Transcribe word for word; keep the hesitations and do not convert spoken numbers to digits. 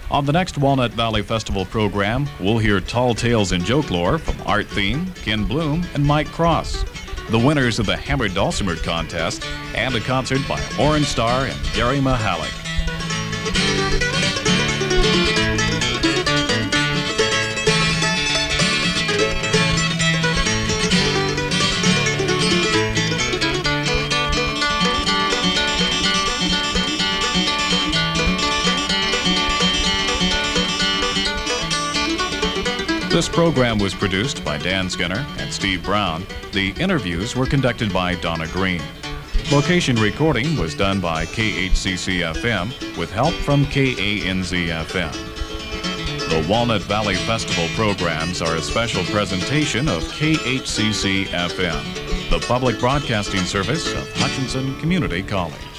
On the next Walnut Valley Festival program, we'll hear Tall Tales in Jokelore from Art Theme, Ken Bloom, and Mike Cross, the winners of the Hammered Dulcimer contest, and a concert by Orange Star and Gary Mahalik. This program was produced by Dan Skinner and Steve Brown. The interviews were conducted by Donna Green. Location recording was done by K H C C F M with help from K A N Z F M. The Walnut Valley Festival programs are a special presentation of K H C C F M, the public broadcasting service of Hutchinson Community College.